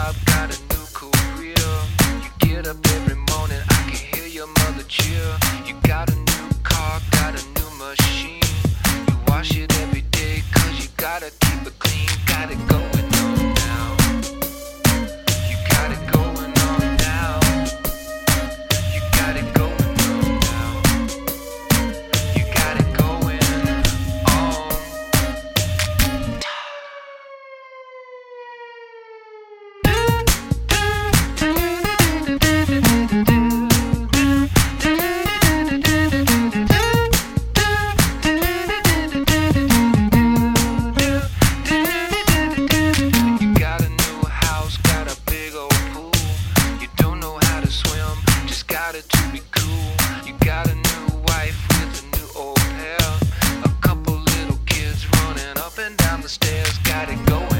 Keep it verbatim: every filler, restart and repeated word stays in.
job, got a new career. You get up every morning, I can hear your mother cheer. You got a new car, got a new machine. You wash it every day, cause you gotta keep it clean. Got it going on now. You got it going on now. You got it going on now. You got it going on. You got a new house, got a big old pool. You don't know how to swim, just got it to be cool. You got a new wife with a new au pair. A couple little kids running up and down the stairs. Got it going